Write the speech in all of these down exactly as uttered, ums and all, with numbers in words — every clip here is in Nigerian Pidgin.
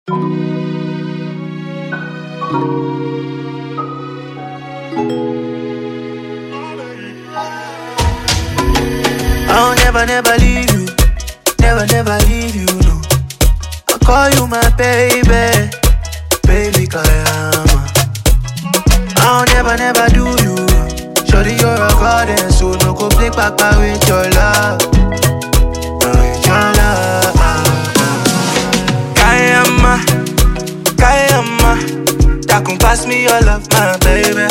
I'll never, never leave you. Never, never leave you, no. I'll call you my baby. Baby Kayama. I'll never, never do you. Shorty, you're a goddess, so no go play papa with your love. With your love. Kayama, Kayama. That can pass me your love, my baby.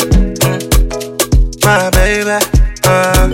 Mm. My baby. Uh.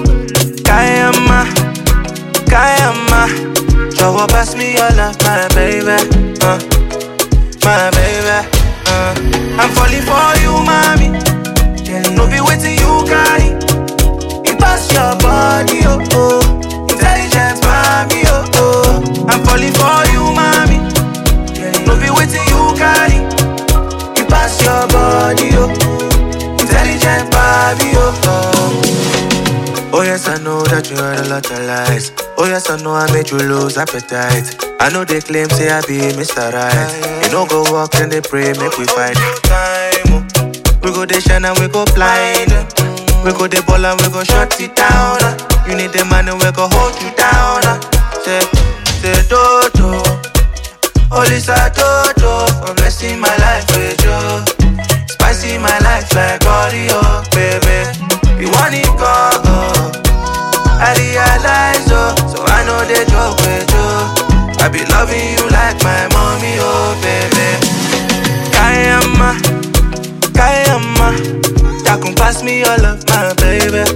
Kayama, Kayama. Jọ̀wọ́ pass me your love, my baby. Uh. My baby. Uh. I'm falling for you, mommy. No be waiting you carry. It pass your body, oh oh. Intelligence, mommy, oh oh. I'm falling for you, mommy. No be waiting you carry. It pass your body, oh. Intelligent, mommy, oh oh. Oh yes, I know that you heard a lot of lies. Oh yes, I know I made you lose appetite. I know they claim say I be Mister Right. You know go walk and they pray, make we fight. Time, oh. We go they shine and we go blind. We go they ball and we go shut it down. You need the man and we go hold you down. Say, say Dodo, only say Dodo, for blessing my life with you. Spicy my life like Oreo, baby. You want it go, go. I realize, oh, so I know they joke with you. I be loving you like my mommy, oh, baby. Kayama, Kayama. That can pass me your love, my baby.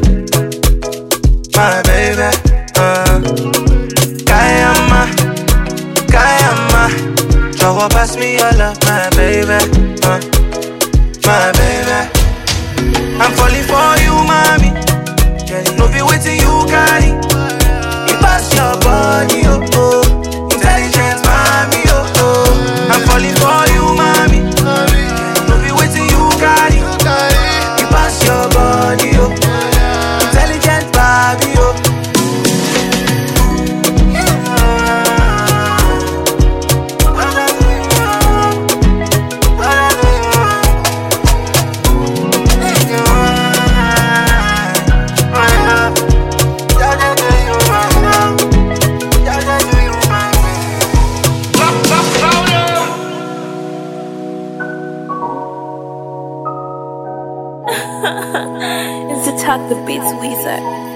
My baby, uh. Kayama, Kayama. Jọ̀wọ́ pass me your love, my baby, uh. My baby. I'm falling for you, mommy. No be waiting you carry. It pass your body, oh oh. Intelligence, mommy, oh oh. I'm falling for you, mommy. No be waiting you carry. It pass your body, oh. Intelligent, mommy, oh. It's the Talk the Beats Weezer.